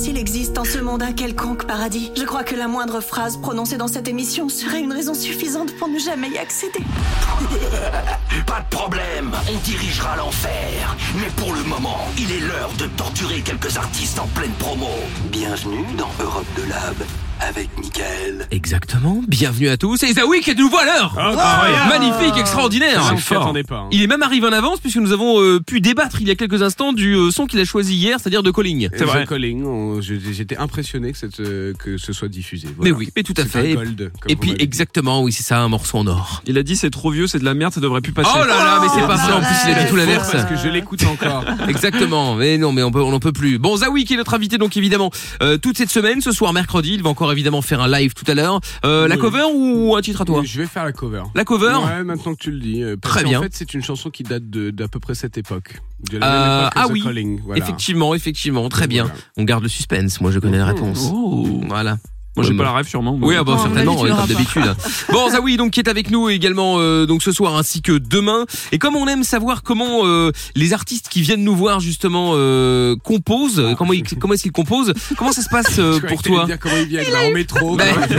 qu'il existe en ce monde un quelconque paradis. Je crois que la moindre phrase prononcée dans cette émission serait une raison suffisante pour ne jamais y accéder. Pas de problème, on dirigera l'enfer. Mais pour le moment, il est l'heure de torturer quelques artistes en pleine promo. Bienvenue dans Europe de Lab avec Mickaël. Exactement, bienvenue à tous. Et Zawi qui est de nouveau à l'heure. Magnifique, extraordinaire. Il est même arrivé en avance puisque nous avons pu débattre il y a quelques instants du son qu'il a choisi hier, c'est-à-dire de Calling. C'est vrai. Calling, j'étais impressionné que ce soit diffusé. Voilà. Mais oui, mais tout à fait. Gold, et puis exactement, oui, c'est ça, un morceau en or. Il a dit c'est trop vieux, c'est de la merde, ça devrait plus passer. Oh là là, mais c'est pas vrai. En plus, il a dit tout l'inverse. Parce que je l'écoute encore. Exactement. Mais non, mais on n'en peut plus. Bon, Zawi qui est notre invité donc évidemment toute cette semaine. Ce soir mercredi, il va encore évidemment faire un live tout à l'heure. La cover ou un titre à toi? Je vais faire la cover. La cover? Ouais, maintenant que tu le dis. Très bien. En fait, c'est une chanson qui date d'à peu près cette époque. De la même époque que The Calling. Voilà. Effectivement, très bien. Voilà. On garde le suspense. Moi, je connais la réponse. Voilà. Moi, j'ai pas la rêve sûrement. Oui, certainement, comme d'habitude. Bon, Zawi donc qui est avec nous également donc ce soir ainsi que demain. Et comme on aime savoir comment les artistes qui viennent nous voir justement composent, comment est-ce qu'ils composent, comment ça se passe pour toi? Comment il vient en métro.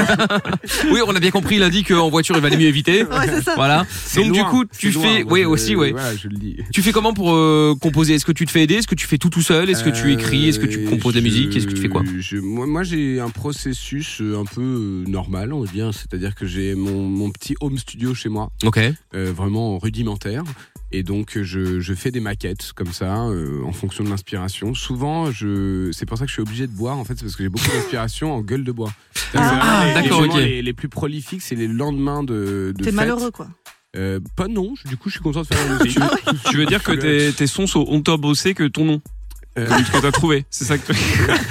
Oui, on a bien compris. Il a dit qu'en voiture il valait mieux éviter. Ouais, c'est ça. Voilà. Donc loin, du coup, tu fais, loin, aussi. Voilà, je le dis. Tu fais comment pour composer? Est-ce que tu te fais aider? Est-ce que tu fais tout seul? Est-ce que tu écris? Est-ce que tu composes la musique? Est-ce que tu fais quoi? Moi, j'ai un processus un peu normal, on va dire, c'est-à-dire que j'ai mon petit home studio chez moi, vraiment rudimentaire, et donc je fais des maquettes comme ça en fonction de l'inspiration. Souvent, c'est pour ça que je suis obligé de boire, en fait, c'est parce que j'ai beaucoup d'inspiration en gueule de bois. D'accord, ok. Les plus prolifiques, c'est les lendemains de T'es fête. Malheureux, quoi. Pas non, du coup je suis content de faire la musique. Tu veux dire que tes sons sont honteur bossé que ton nom que t'as trouvé, c'est ça que tu...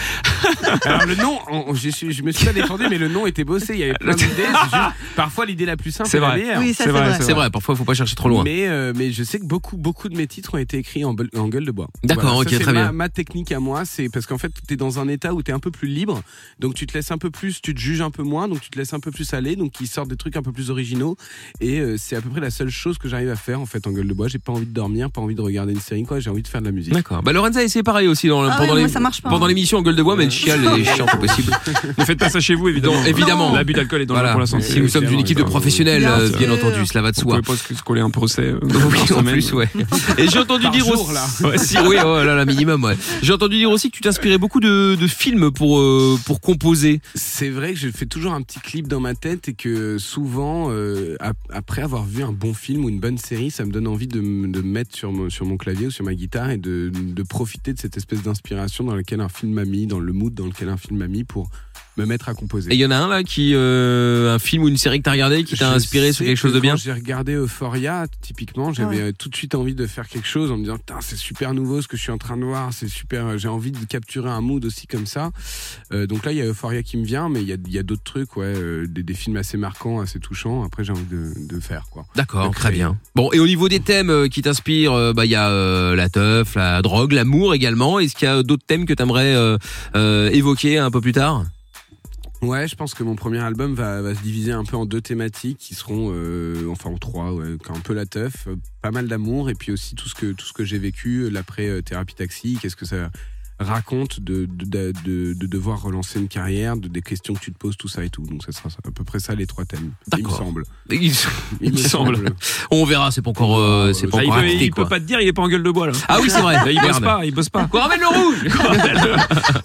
Alors le nom, je me suis pas défendu, mais le nom était bossé. Il y avait plein d'idées. Parfois l'idée la plus simple, c'est vrai. Oui, ça, c'est vrai. Parfois, faut pas chercher trop loin. Mais je sais que beaucoup de mes titres ont été écrits en gueule de bois. D'accord, voilà, ok, très bien. Ma technique à moi, c'est parce qu'en fait, t'es dans un état où t'es un peu plus libre, donc tu te laisses un peu plus, tu te juges un peu moins, donc tu te laisses un peu plus aller, donc ils sortent des trucs un peu plus originaux. Et c'est à peu près la seule chose que j'arrive à faire en fait en gueule de bois. J'ai pas envie de dormir, pas envie de regarder une série, quoi. J'ai envie de faire de la musique. D'accord. Bah Lorenza a essayé pareil aussi pendant l'émission en gueule de bois, mais elle chiale, elle est chiante, c'est possible. Ne faites pas ça chez vous, évidemment. Évidemment. L'abus d'alcool est dangereux pour la santé. Si nous sommes une équipe de professionnels, bien entendu, cela va de soi. Vous pouvez pas se coller un procès. Oui, en plus, ouais. Et j'ai entendu dire aussi, minimum, ouais. J'ai entendu dire aussi que tu t'inspirais beaucoup de films pour composer. C'est vrai que je fais toujours un petit clip dans ma tête et que souvent, après avoir vu un bon film ou une bonne série, ça me donne envie de me mettre sur mon clavier ou sur ma guitare et de profiter de cette espèce d'inspiration dans laquelle un film m'a mis, dans le mood dans lequel un film m'a mis pour me mettre à composer. Et il y en a un là qui un film ou une série que t'as regardé qui t'a inspiré sur quelque chose de bien? Quand j'ai regardé Euphoria, typiquement, j'avais tout de suite envie de faire quelque chose en me disant c'est super nouveau ce que je suis en train de voir, c'est super, j'ai envie de capturer un mood aussi comme ça. Donc là il y a Euphoria qui me vient, mais il y a d'autres trucs, des films assez marquants, assez touchants. Après j'ai envie de faire quoi. D'accord, très bien. Bon, et au niveau des thèmes qui t'inspirent, il y a la teuf, la drogue, l'amour également. Est-ce qu'il y a d'autres thèmes que t'aimerais évoquer un peu plus tard? Ouais, je pense que mon premier album va se diviser un peu en deux thématiques qui seront, en trois, un peu la teuf, pas mal d'amour et puis aussi tout ce que j'ai vécu, l'après thérapie taxi, qu'est-ce que ça raconte de devoir relancer une carrière, des questions que tu te poses, tout ça et tout. Donc ça sera à peu près ça les trois thèmes. D'accord. Il me semble. On verra, c'est pas encore acté, il peut pas te dire, il est pas en gueule de bois là. Ah oui, c'est vrai. Il bosse pas. Quoi, ramène le rouge.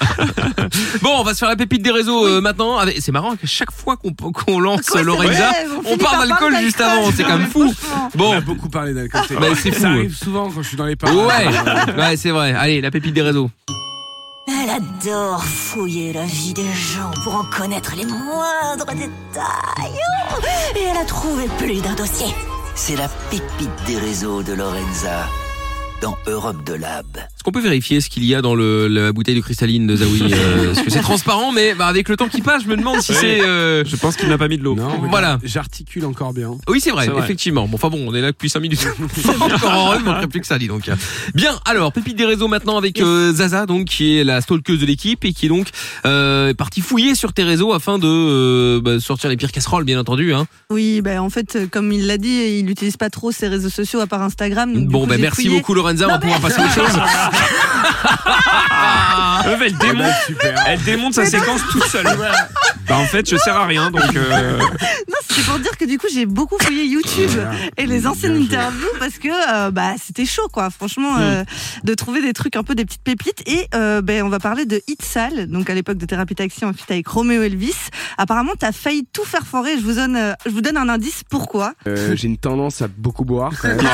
Bon, on va se faire la pépite des réseaux maintenant. C'est marrant qu'à chaque fois qu'on lance Lorenza, on parle d'alcool juste avant. C'est quand même fou. Bon, on a beaucoup parlé d'alcool. C'est fou. Ça arrive souvent quand je suis dans les parcs. Ouais, c'est vrai. Allez, la pépite des réseaux. Elle adore fouiller la vie des gens pour en connaître les moindres détails. Et elle a trouvé plus d'un dossier. C'est la pépite des réseaux de Lorenza dans Europe de Lab. Est-ce qu'on peut vérifier ce qu'il y a dans la bouteille de cristalline de Zawi? Parce que c'est transparent, mais avec le temps qui passe, je me demande si c'est... Je pense qu'il n'a pas mis de l'eau. Non, voilà. J'articule encore bien. Oui, c'est vrai, effectivement. Bon, on est là depuis 5 minutes. Encore heureux, il manquerait plus que ça, dis donc. Bien, alors, pépite des réseaux maintenant avec Zaza, donc, qui est la stalkeuse de l'équipe et qui est donc partie fouiller sur tes réseaux afin de sortir les pires casseroles, bien entendu. Hein. Oui, en fait, comme il l'a dit, il n'utilise pas trop ses réseaux sociaux à part Instagram. Bon, merci beaucoup, Lorenza. Lorenza, on va pouvoir passer à autre chose. Elle démonte sa séquence toute seule. Bah en fait, je sers à rien, donc. Non, c'est pour dire que du coup, j'ai beaucoup fouillé YouTube et les anciennes interviews parce que c'était chaud, quoi. Franchement, de trouver des trucs un peu des petites pépites. Et on va parler de Hit Sale, donc à l'époque de Thérapie Taxi en feat avec Roméo Elvis. Apparemment, t'as failli tout faire foirer. Je vous donne un indice. Pourquoi? J'ai une tendance à beaucoup boire. Quand même.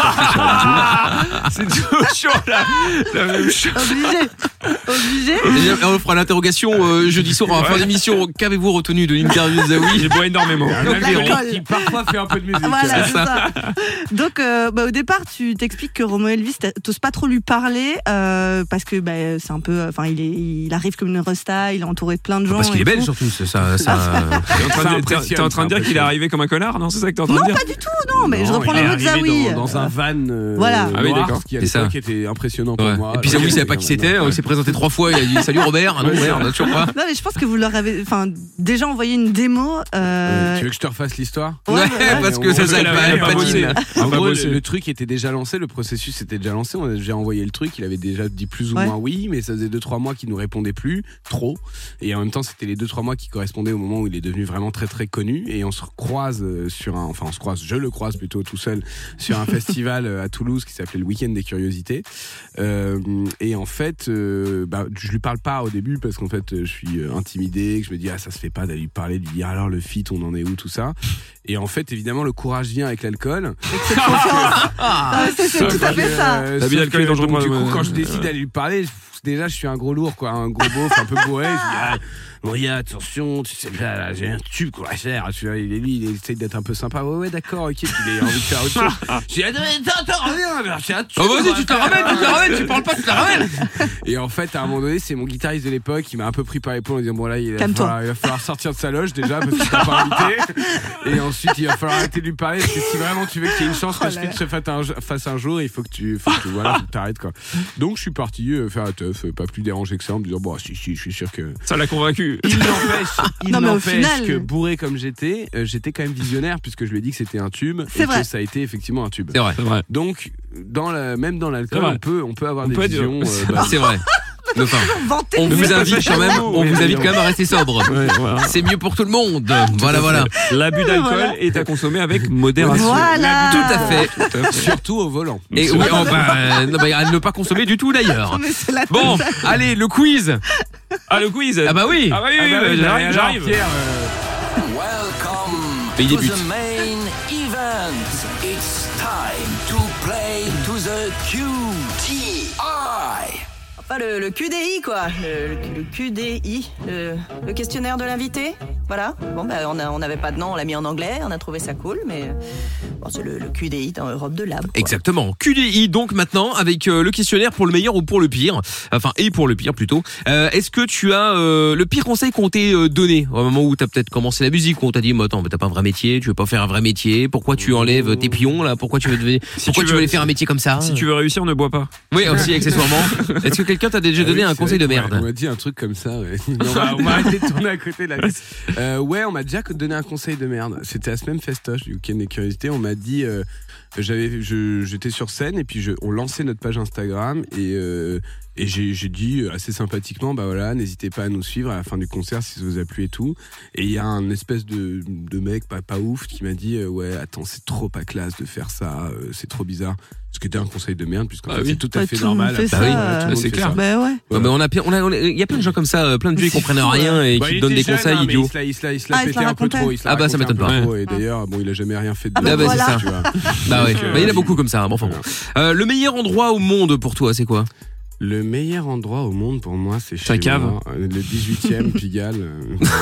C'est toujours la même chose. Obligé. Et on fera l'interrogation jeudi soir en fin d'émission. Qu'avez-vous retenu de l'interview de Zawi? Il boit énormément. Qui parfois fait un peu de musique. Voilà, c'est ça. Donc, au départ, tu t'expliques que Roméo Elvis, t'oses pas trop lui parler parce que c'est un peu, il arrive comme une resta, il est entouré de plein de gens. Parce qu'il est belge surtout, c'est ça. T'es en train de dire qu'il est arrivé comme un connard, non? C'est ça que t'es en train de dire? Non, pas du tout, non, mais je reprends les mots de Zawi. Dans un van. Voilà. Ah oui, d'accord. Ce qui à l'époque était impressionnant pour moi. Et puis Zawi savait pas qui c'était, il s'est présenté 3 fois, il a dit salut Robert, non merde, toujours pas. Non, mais je pense que vous leur avez déjà envoyé une démo. Tu veux que je te refasse l'histoire? Ouais, parce que ça pas bossé. En gros, le truc était déjà lancé, le processus était déjà lancé, on a déjà envoyé le truc, il avait déjà dit plus ou moins oui, mais ça faisait 2-3 mois qu'il nous répondait plus, trop. Et en même temps, c'était les 2-3 mois qui correspondaient au moment où il est devenu vraiment très très connu. Et on se croise je le croise plutôt tout seul sur un festival à Toulouse qui s'appelait le Week-end des Curiosités. Et en fait, je lui parle pas au début parce qu'en fait, je suis intimidé, que je me dis ça se fait pas d'aller lui parler, de lui dire alors le feat, on en est où, tout ça. Et en fait, évidemment, le courage vient avec l'alcool. C'est tout à fait ça. L'abus d'alcool est dangereux pour du moi. coup, quand je décide d'aller lui parler, déjà, je suis un gros lourd, quoi, un gros beauf, un peu bourré. Je dis, Maria, attention, tu sais, là, j'ai un tube qu'on va faire. Tu vois, il essaye d'être un peu sympa. Ouais, d'accord, ok, puis il a envie de faire autre chose. Je dis, attends, reviens, j'ai un tube. Oh, vas-y, tu te la ramènes, tu parles pas, tu te la ramènes. Et en fait, à un moment donné, c'est mon guitariste de l'époque qui m'a un peu pris par l'épaule en disant, bon, là, il va falloir sortir de sa loge déjà, parce qu'il t'a pas invité. Et ensuite, il va falloir arrêter de lui parler, parce que si vraiment tu veux qu'il y ait une chance que je te fasse un jour, il faut que tu t'arrêtes, quoi. Donc, je suis parti faire la teuf, pas plus dérangé que ça, en me disant, bon, si, je suis sûr que. Ça l'a convaincu. Il n'empêche que bourré comme j'étais quand même visionnaire puisque je lui ai dit que c'était un tube et que ça a été effectivement un tube. C'est vrai. Donc même dans l'alcool, on peut avoir des visions. C'est vrai. Enfin, on vous invite quand même à rester sobre. Ouais, voilà. C'est mieux pour tout le monde. Voilà. L'abus d'alcool est à consommer avec modération. Voilà. Tout à fait. Surtout au volant. Et oui, à ne pas consommer du tout d'ailleurs. Bon, allez, le quiz. Ah, le quiz. Ah bah oui. J'arrive. Welcome Et il to débute. the main event. It's time to play to the QDI. Enfin, le QDI, quoi. Le QDI, le questionnaire de l'invité. Voilà. Bon, on n'avait pas de nom, on l'a mis en anglais, on a trouvé ça cool, mais bon, c'est le QDI dans Europe de Lab, quoi. Exactement. QDI, donc maintenant, avec le questionnaire pour le meilleur ou pour le pire. Enfin, et pour le pire plutôt. Est-ce que tu as le pire conseil qu'on t'ait donné au moment où t'as peut-être commencé la musique, où on t'a dit, attends, t'as pas un vrai métier, tu veux pas faire un vrai métier, pourquoi tu enlèves tes pions, là, pourquoi tu veux aller faire un métier comme ça? Si tu veux réussir, ne bois pas. Oui, aussi, accessoirement. Est-ce que quelqu'un t'a déjà donné un conseil de merde? On m'a dit un truc comme ça, ouais. On va arrêter de tourner à côté de la liste. Ouais, on m'a déjà donné un conseil de merde. C'était à ce même festoche du Week-end des Curiosités. On m'a dit, j'étais sur scène et puis on lançait notre page Instagram et j'ai dit assez sympathiquement, n'hésitez pas à nous suivre à la fin du concert si ça vous a plu et tout. Et il y a un espèce de mec pas ouf qui m'a dit, ouais, attends, c'est trop pas classe de faire ça, c'est trop bizarre. Ce qui était un conseil de merde, puisqu'en fait, c'est tout à fait normal. C'est clair. Bah ouais. Non, mais il y a plein de gens comme ça, plein de vieux qui comprennent rien et qui donnent des conseils idiots. Il se l'a pété un peu trop. Ça m'étonne pas. Et d'ailleurs, il a jamais rien fait de c'est voilà. ça. Bah ouais. Il y en a beaucoup comme ça. Bon, enfin bon. Le meilleur endroit au monde pour toi, c'est quoi? Le meilleur endroit au monde pour moi, c'est chez ta cave. moi, le 18e Pigalle.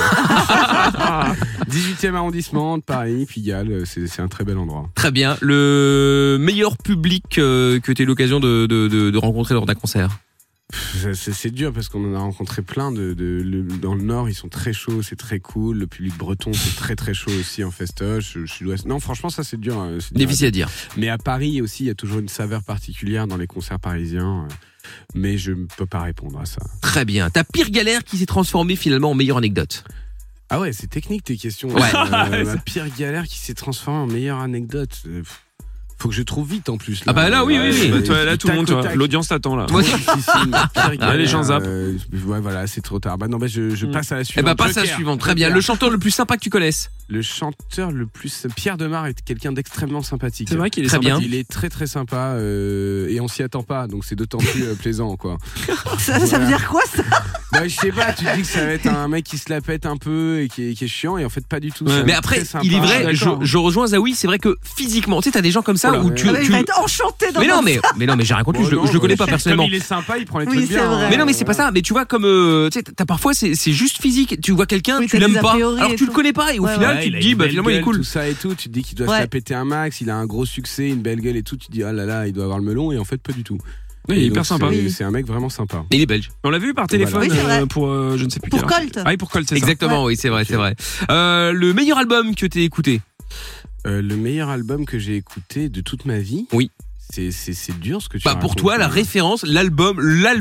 18e arrondissement de Paris, Pigalle, c'est un très bel endroit. Très bien. Le meilleur public que tu as eu l'occasion de rencontrer lors d'un concert? C'est dur parce qu'on en a rencontré plein dans le Nord, ils sont très chauds, c'est très cool. Le public breton, c'est très très chaud aussi en festoche. Sud-Ouest. Non, franchement, ça c'est dur. Difficile à dire. Mais à Paris aussi, il y a toujours une saveur particulière dans les concerts parisiens. Mais je ne peux pas répondre à ça. Très bien. Ta pire galère qui s'est transformée finalement en meilleure anecdote? Ah ouais, c'est technique tes questions. Ouais. Ma pire galère qui s'est transformée en meilleure anecdote. Faut que je trouve vite en plus. Là. Ah bah là, oui. Bah, toi, là, tout le monde, l'audience t'attend là. Ouais. Les gens zappent. Ouais, voilà, c'est trop tard. Bah non, je passe à la suivante. Eh bah passe à la suivante. Très bien. Le chanteur le plus sympa que tu connaisses. Le chanteur le plus... Pierre Demar est quelqu'un d'extrêmement sympathique. C'est vrai qu'il est très sympa. bien. Il est très très sympa et on s'y attend pas, donc c'est d'autant plus plaisant quoi. Ça veut dire quoi ça? Bah je sais pas, tu te dis que ça va être un mec qui se la pète un peu et qui est chiant et en fait pas du tout. Ouais. Mais après, il est vrai, je rejoins Zawi, c'est vrai que physiquement, tu sais, t'as des gens comme ça où tu il va être enchanté dans mais non, mais j'ai rien contre lui, je le connais pas personnellement. Comme il est sympa, il prend les trucs bien. Vrai. Mais non, mais c'est pas ça. Mais tu vois, comme tu sais, t'as parfois c'est juste physique. Tu vois quelqu'un, tu l'aimes pas, alors tu le connais pas, et au final, tu te dis, bah finalement, il est cool. Tout ça et tout, tu te dis qu'il doit se la péter un max, il a un gros succès, une belle gueule et tout. Tu te dis, ah là là, il doit avoir le melon, et en fait, pas du tout. Oui, il est hyper sympa. C'est un mec vraiment sympa. Et il est belge. On l'a vu par téléphone pour je ne sais plus pour Colt. Ah oui, pour Colt, c'est ça. Exactement, oui, c'est vrai. Le meilleur album que t'aies écouté? Le meilleur album que j'ai écouté de toute ma vie. Oui. C'est dur ce que tu Bah pour toi, la référence, l'album,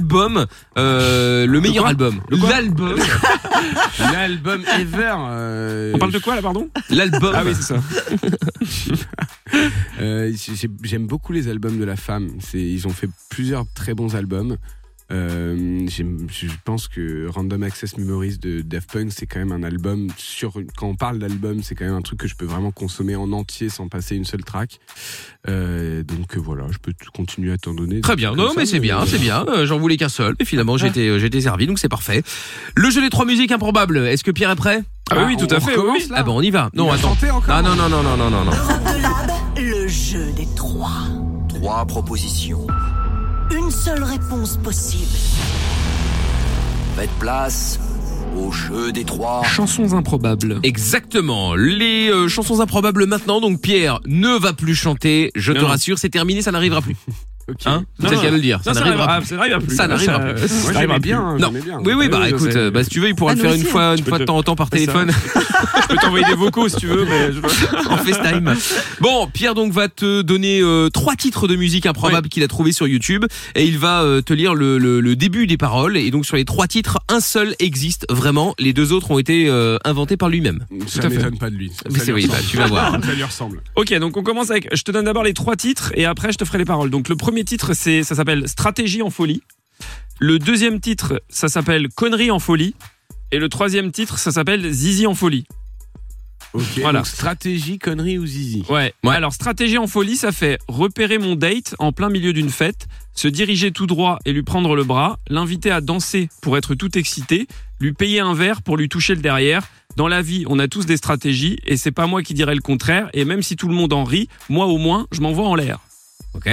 le meilleur album. L'album ever. On parle de quoi là, pardon? L'album. Ah oui, c'est ça. J'aime beaucoup les albums de La Femme. Ils ont fait plusieurs très bons albums. Je pense que Random Access Memories de Daft Punk, c'est quand même un album quand on parle d'album, c'est quand même un truc que je peux vraiment consommer en entier sans passer une seule track. Donc voilà, je peux continuer à t'en donner. Très bien, non mais c'est bien. J'en voulais qu'un seul et finalement j'ai été servi, donc c'est parfait. Le jeu des 3 musiques improbables. Est-ce que Pierre est prêt? Ah oui, tout à fait. Oui. Ah bon, on y va. Non, attends. Non. Europe de Lab, le jeu des 3. 3 propositions. Une seule réponse possible. Faites place au jeu des 3. Chansons improbables. Exactement. Les chansons improbables maintenant. Donc Pierre ne va plus chanter. Je te rassure, c'est terminé, ça n'arrivera plus. Okay. Hein, c'est le cas de le dire. Ça n'arrivera plus. Ça n'arrivera plus. Moi j'aimais bien. Non. Oui, bah écoute, si tu veux, il pourra le faire une fois de temps en temps par téléphone. Je peux t'envoyer des vocaux si tu veux, mais en FaceTime. Bon, Pierre donc va te donner 3 titres de musique improbables qu'il a trouvé sur YouTube et il va te lire le début des paroles. Et donc sur les 3 titres, un seul existe vraiment. Les 2 autres ont été inventés par lui-même. Ça m'étonne pas de lui. Tu vas voir. Ça lui ressemble. Ok, donc on commence avec. Je te donne d'abord les 3 titres et après je te ferai les paroles. Donc le premier titre, ça s'appelle Stratégie en folie. Le deuxième titre, ça s'appelle Connerie en folie. Et le troisième titre, ça s'appelle Zizi en folie. Ok, voilà. Donc stratégie, connerie ou zizi. Ouais. Alors stratégie en folie, ça fait repérer mon date en plein milieu d'une fête, se diriger tout droit et lui prendre le bras, l'inviter à danser pour être tout excité, lui payer un verre pour lui toucher le derrière. Dans la vie, on a tous des stratégies et c'est pas moi qui dirais le contraire. Et même si tout le monde en rit, moi au moins, je m'envoie en l'air. Ok.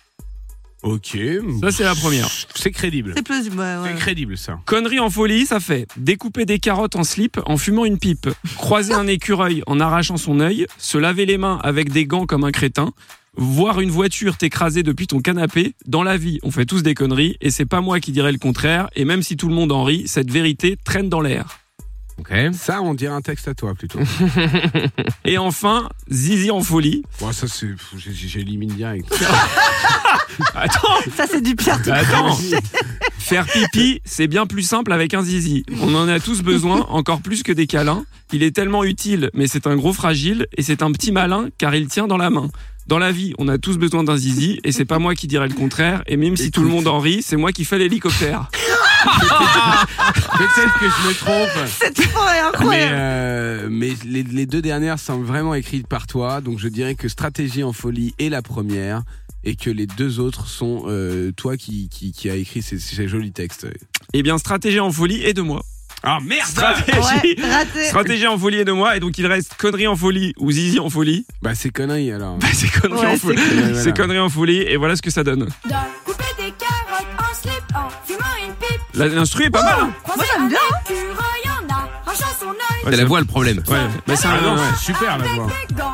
Ça c'est la première. C'est crédible. C'est plausible, ouais. C'est crédible ça. Connerie en folie, ça fait découper des carottes en slip en fumant une pipe, croiser un écureuil en arrachant son œil, se laver les mains avec des gants comme un crétin, voir une voiture t'écraser depuis ton canapé. Dans la vie, on fait tous des conneries et c'est pas moi qui dirais le contraire. Et même si tout le monde en rit, cette vérité traîne dans l'air. Ok. Ça, on dirait un texte à toi plutôt. Et enfin, Zizi en folie. Bon, ça c'est, j'élimine direct. Attends. Ça c'est du Pierre. Attends. Faire pipi, c'est bien plus simple avec un zizi. On en a tous besoin, encore plus que des câlins. Il est tellement utile, mais c'est un gros fragile et c'est un petit malin car il tient dans la main. Dans la vie, on a tous besoin d'un zizi et c'est pas moi qui dirais le contraire. Et même si tout le monde en rit, c'est moi qui fais l'hélicoptère. Peut-être que je me trompe. Cette fois est incroyable. Mais les 2 dernières sont vraiment écrites par toi, donc je dirais que Stratégie en folie est la première et que les 2 autres sont toi qui a écrit ces jolis textes. Eh bien, Stratégie en folie est de moi. Ah merde. Stratégie en folie est de moi et donc il reste Connerie en folie ou Zizi en folie. Bah c'est connerie alors. Bah c'est Connerie en folie. C'est Connerie en folie et voilà ce que ça donne. Couper des carottes en slip en fumant une pipe. L'instru est pas mal. Hein. Moi j'aime bien. C'est la voix le problème. Ouais. Mais c'est super la voix.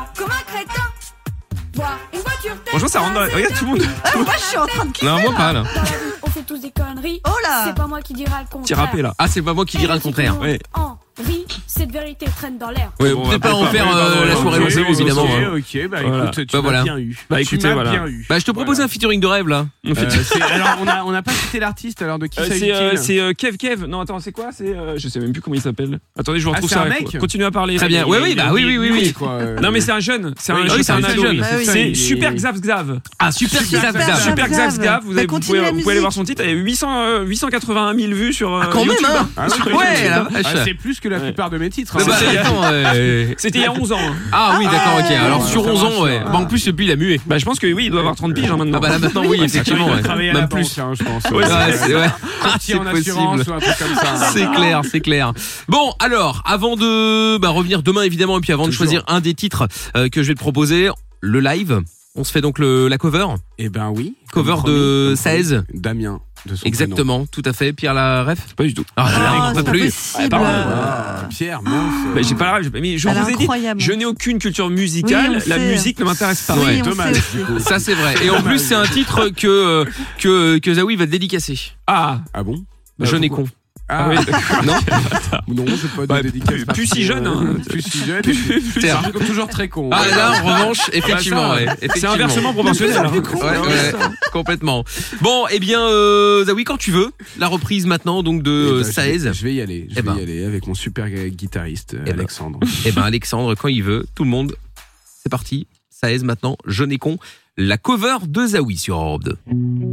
Franchement ça rentre dans la... Regarde tout le monde. Moi je suis en train de kiffer. Non, moi pas là. On fait tous des conneries. Oh là. C'est pas moi qui dira le contraire. Petit rappé là. Ah, c'est pas moi qui dira le contraire. Ouais. Henri, c'est cette vérité traîne dans l'air. Ouais, Bon, on peut pas en faire la soirée ok, longue, ok, évidemment. hein. Ok, bah Voilà. écoute, tu Bah, m'as voilà. bien eu. Bah, Tu écoutez, m'as voilà. bien eu. Bah, je te propose un featuring de rêve là. Alors, on n'a pas cité l'artiste, alors de qui s'agit-il? C'est Kev. Non, attends, c'est quoi? C'est je sais même plus comment il s'appelle. Attendez, je vous retrouve c'est ça. un mec Continue à parler. Très bien. Ouais, oui, bah oui. quoi. Non, mais c'est un jeune. C'est un Oui, jeune. c'est un ado. jeune. Bah oui. C'est Super Xav Xav. Ah, super Xav. Super Xav Xav. Vous Bah, continue la pouvez aller musique. voir son titre. Il y a 881 000 vues sur Quand YouTube. même, hein. Ah oui, Sur Ouais, YouTube. la vache. Ah, c'est plus que la plupart de mes titres. Bah, hein. attends, C'était il y a 11 ans. hein. Ah oui, d'accord, ok. Alors ouais, sur ça 11 marche, ans, ouais. ça. Bah, en plus, depuis, il a mué. Bah, je pense que oui, il doit avoir 30 piges hein, maintenant. Ah bah là maintenant, oui, effectivement. Il Ouais. travailler à la Même banque, plus. hein, je pense. Ouais, Ouais, ouais. Ah, Courtier c'est en assurance possible. ou un truc comme ça. C'est clair. Bon, alors, avant de revenir demain évidemment, et puis avant de Toujours. choisir un des titres que je vais te proposer, le live. On se fait donc la cover. Eh ben oui. Cover de 16. Damien, de son Exactement, tout à fait. Pierre la ref. Pas du tout. Ah, Oh, là, on c'est peut pas plus. possible. pardon. prénom. Pierre, mince. Bah, j'ai pas la ref, mais je Elle est vous ai dit, incroyable. je n'ai aucune culture musicale. Oui, on La sait. musique ne m'intéresse pas. Oui, Ouais, on dommage. sait aussi. Ça c'est vrai. Et en plus, c'est un titre que Zawi va te dédicacer. Ah, Ah bon? Jeune et con. Ah oui, Non. Non, j'ai pas de Bah, dédicace. plus si jeune, hein. Plus si jeune. C'est C'est comme toujours très con. Ah là, en revanche, effectivement, ça, ouais. c'est Effectivement. inversement proportionnel. hein. Ouais, complètement. Bon, eh bien, Zawi, quand tu veux, la reprise maintenant donc de Eh ben, 16. Je vais y aller. Je Eh vais ben. y aller avec mon super guitariste Eh ben. Alexandre. Eh ben, Alexandre, quand il veut, tout le monde, c'est parti. 16 maintenant, jeune et con, la cover de Zawi sur Europe 2.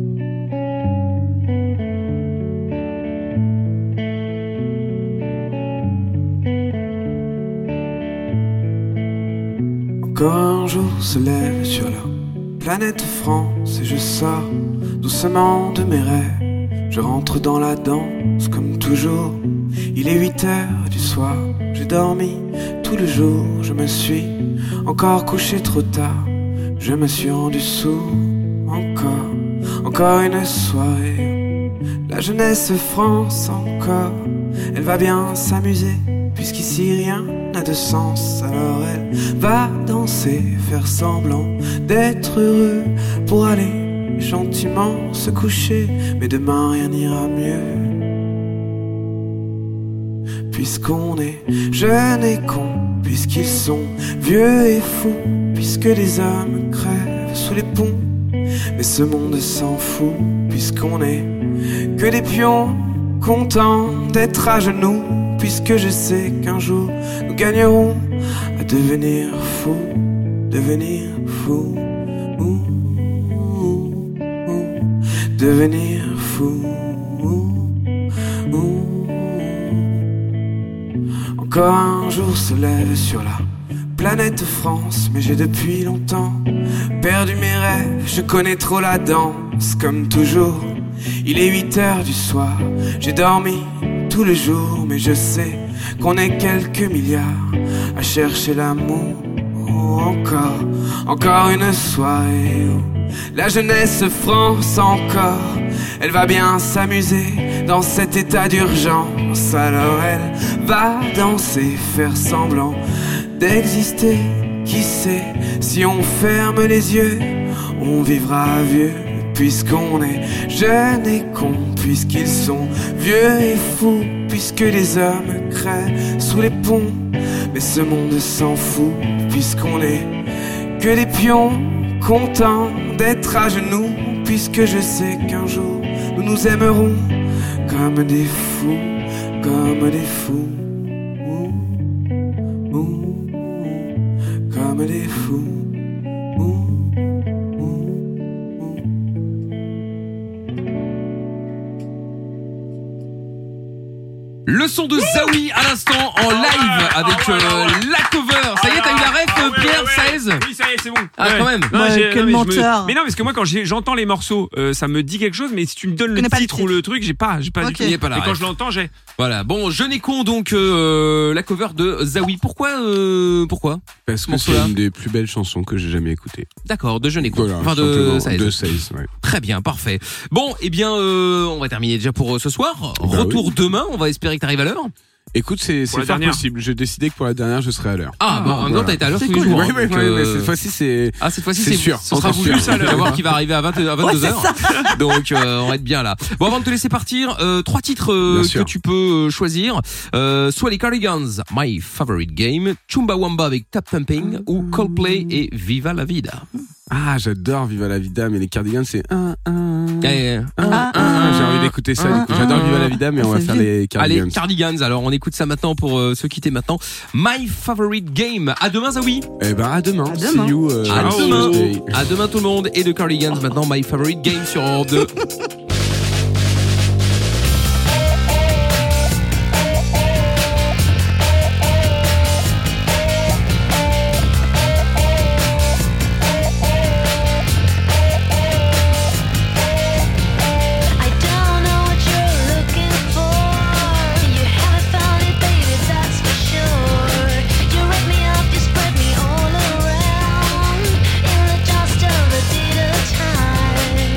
Encore un jour se lève sur la planète France et je sors doucement de mes rêves. Je rentre dans la danse comme toujours. Il est 8 heures du soir. J'ai dormi tout le jour. Je me suis encore couché trop tard. Je me suis rendu sourd. Encore une soirée. La jeunesse France encore. Elle va bien s'amuser. Puisqu'ici rien n'a de sens, alors elle va danser, faire semblant d'être heureux pour aller gentiment se coucher. Mais demain rien n'ira mieux. Puisqu'on est jeune et con, puisqu'ils sont vieux et fous, puisque les hommes crèvent sous les ponts. Mais ce monde s'en fout, puisqu'on est que des pions contents d'être à genoux. Puisque je sais qu'un jour nous gagnerons à devenir fous, devenir fous, devenir fous. Encore un jour se lève sur la planète France, mais j'ai depuis longtemps perdu mes rêves. Je connais trop la danse, comme toujours. Il est 8 heures du soir, j'ai dormi tout le jour, mais je sais qu'on est quelques milliards à chercher l'amour. Encore une soirée où la jeunesse France encore, elle va bien s'amuser dans cet état d'urgence. Alors elle va danser, faire semblant d'exister. Qui sait, si on ferme les yeux, on vivra vieux. Puisqu'on est jeunes et cons, puisqu'ils sont vieux et fous, puisque les hommes crèvent sous les ponts. Mais ce monde s'en fout, puisqu'on est que des pions contents d'être à genoux. Puisque je sais qu'un jour nous nous aimerons comme des fous, comme des fous, comme des fous. Le son de Zawi à l'instant en live avec la cover. Ça y est, t'as eu la ref, Pierre, 16 Oui, ça y est, c'est bon. Ah, quand même. Non, Ouais, quel non, mais menteur. Mais non, parce que moi, quand j'entends les morceaux, ça me dit quelque chose, mais si tu me donnes le connais pas le titre ou titre. le truc, j'ai pas Ok. du tout. Il y a pas la Et quand ref. je l'entends, j'ai. Voilà. Bon, jeune et con donc la cover de Zawi. Pourquoi Parce que Morceau-là. c'est une des plus belles chansons que j'ai jamais écoutées. D'accord, de jeune et con. Voilà, Enfin de simplement, 16. de 16, ouais. Très bien, parfait. Bon, eh bien, on va terminer déjà pour ce soir. Bah Retour demain. On va espérer que t'arrives à l'heure. Écoute, c'est la fort dernière. possible. J'ai décidé que pour la dernière, je serai à l'heure. Ah, bon, en même temps, t'as été à l'heure C'est tous les cool. jours. Oui, hein, oui, donc, oui, mais cette fois-ci, c'est. Ah, cette fois-ci, C'est sûr. Ce sera Encore voulu. sûr. Tu vas voir qu'il va arriver à 22h. Donc, on va être bien là. Bon, avant de te laisser partir, 3 titres Bien que sûr. tu peux choisir. Soit les Cardigans, My Favorite Game, Chumbawamba avec Tap Pumping, ou Coldplay et Viva la Vida. Ah, j'adore Viva la Vida, mais les Cardigans, c'est Eh, J'ai envie d'écouter ça. Du coup, j'adore Viva la Vida, mais on va C'est faire vite. les Cardigans. Allez, Cardigans. Alors, on écoute ça maintenant pour se quitter maintenant. My Favorite Game. À demain, Zawi. Eh ben, à demain. À demain. See you. À on demain. Tuesday. À demain tout le monde. Et de Cardigans maintenant, My Favorite Game sur Europe 2. I don't know what you're looking for. You haven't found it, baby, that's for sure. You rip me up, you spread me all around in the dust of the deed of time.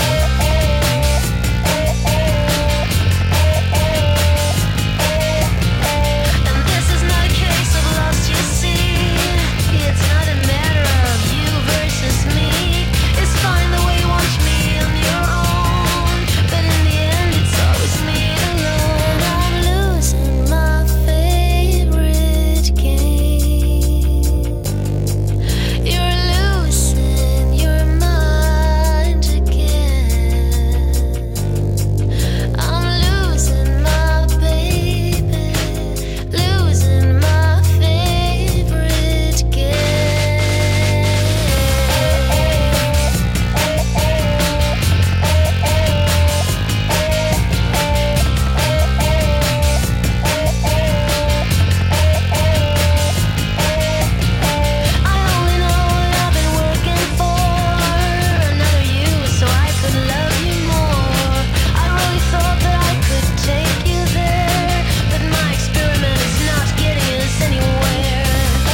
And this is not a case of lost, you see. It's not a matter of you versus me. It's fine the way you want me on your own, but in the end it's always me alone. I'm losing my favorite game. You're losing your mind again. I'm losing my baby, losing my favorite game. I only know what I've been working for, another you, so I could love you more. I really thought that I could take you there, but my experiment is not getting us anywhere.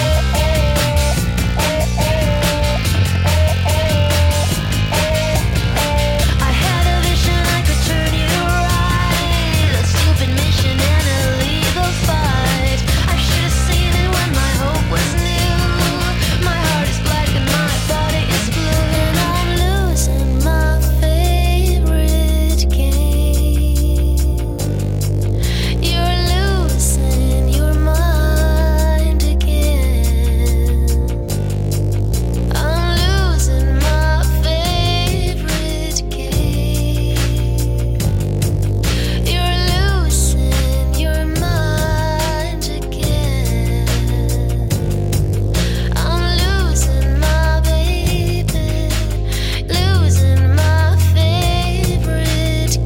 I had a vision I could turn you right, a stupid mission and a legal fight. I should have seen it when my hope was new. My heart is black and my body is blue, and I'm losing my favorite game. You're losing your mind again. I'm losing my favorite game. You're losing your mind again. I'm losing my baby, losing my favorite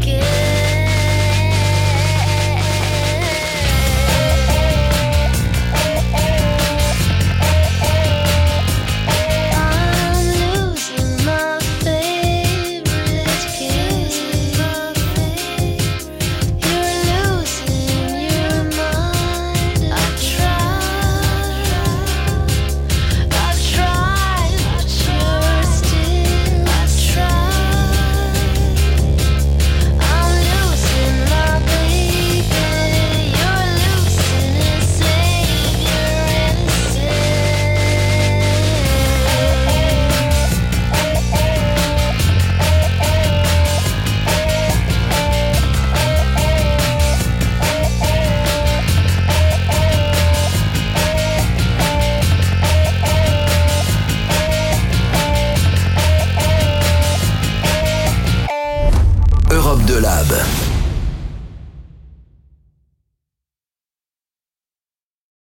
I'm losing my favorite game. You're losing your mind. I've tried, but you're still. I've tried. I'm losing my baby. You're losing a savior Europe 2 Lab.